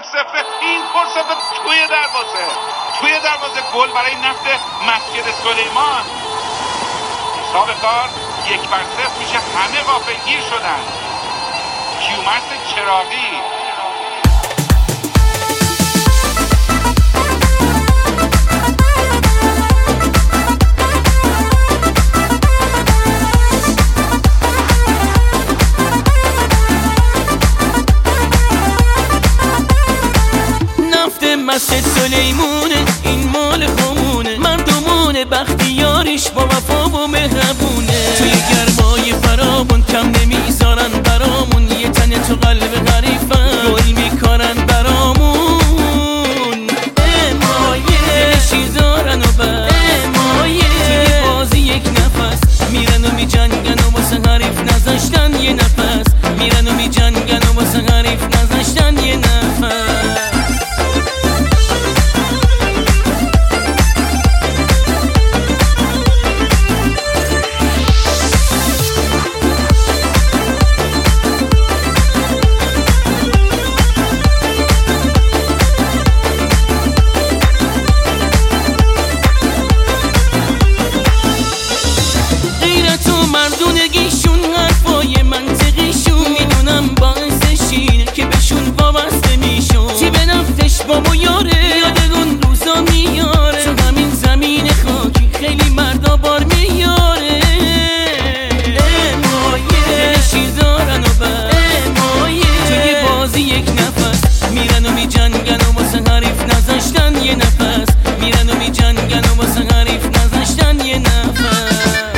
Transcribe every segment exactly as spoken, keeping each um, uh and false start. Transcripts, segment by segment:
صفر صفر. این فرصت توی دروازه توی دروازه گل برای نفت مسجد سلیمان. حساب کار یک بر صفر میشه. همه غافلگیر شدن. کیومرث چراغی مسجد سلیمونه، این مال خمونه، مردمونه، بختیاریش با وفا و مهربونه. توی گرمای فراون کم نمیذارن برامون، یه تنه تو قلب غریفن گل میکارن برامون. امایه شیر دارن و بر امایه توی بازی یک نفس میرن و میجنگن و واسه حریف نذاشتن یه نفس. میرن و میجنگن و واسه حریف نذاشتن یه نفس. مردونگیشون حرفای منطقیشون میدونم باعث شیر که بهشون وابسته میشون. تیب نفتش بابا یاره یاد اون روزا میاره. تو همین زمین خاکی خیلی مردا بار میاره. امایه شیر دارن و بر امایه توی بازی یک نفس میرن و میجنگن و واسه حریف نذاشتن یه نفس. میرن و میجنگن و واسه حریف نذاشتن یه نفس.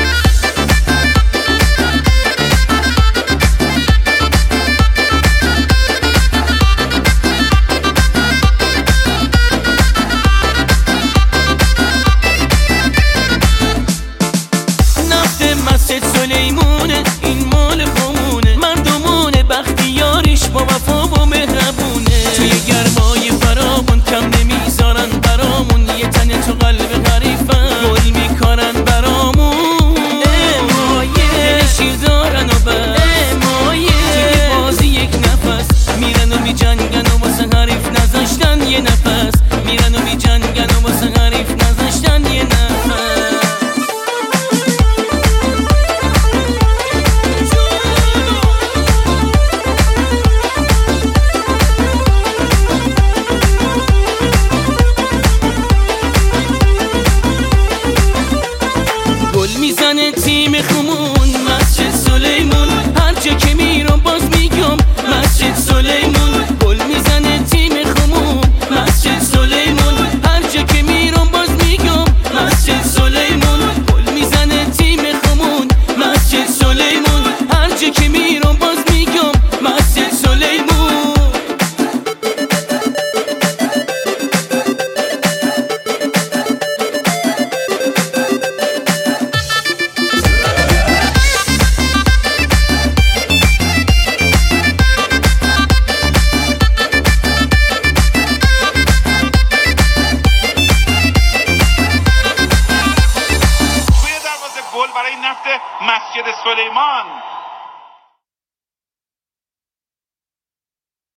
مسجد سلیمونه، این مال خمونه، مردمونه، بختیاریش با وفا و مهربونه. توی گرمای فراون کم نمیذارن برامون، یه تنه تو قلب غریفن گل میکارن برامون. امایه شیر دارن و بر امایه توی بازی یک نفس میرن و میجنگن و واسه حریف نذاشتن یه نفس. میرن و میجنگن و واسه حریف نذاشتن یه نفس. میزنه تیم خمون مسجد سلیمون، هر جا که میرم باز میگم مسجد سلیمون. گل میزنه تیم خمون مسجد سلیمون، هر جا که میرم باز میگم مسجد سلیمون. گل میزنه تیم خمون مسجد سلیمون، هر جا که میرم باز میگم مسجد سلیمون. برای نفت مسجد سلیمان.